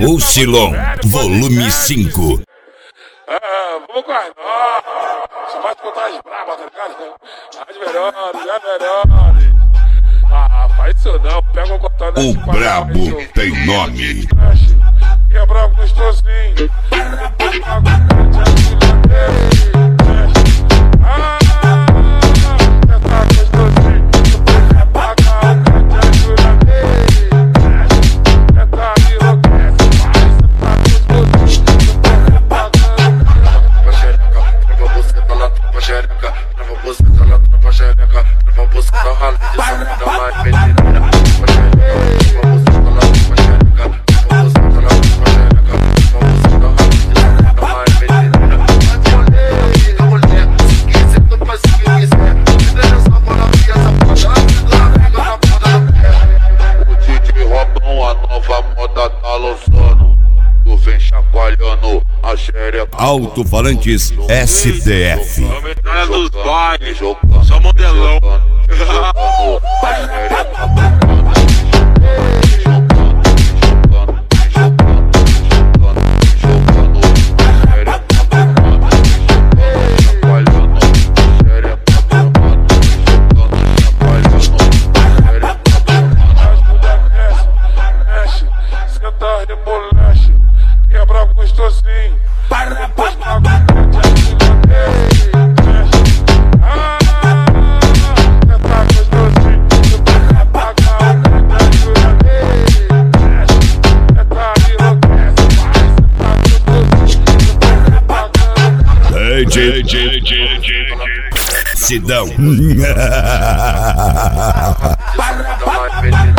Ocilon, volume 5. Vamos com as novas. Você vai contar as brabas, tá ligado? As melhores. Faz isso não, pega o contando. O brabo tem nome. Quebra gostosinho. Alto-falantes SDF. Galera dos bailes, só modelão. Quebra gostosinho. Sidão.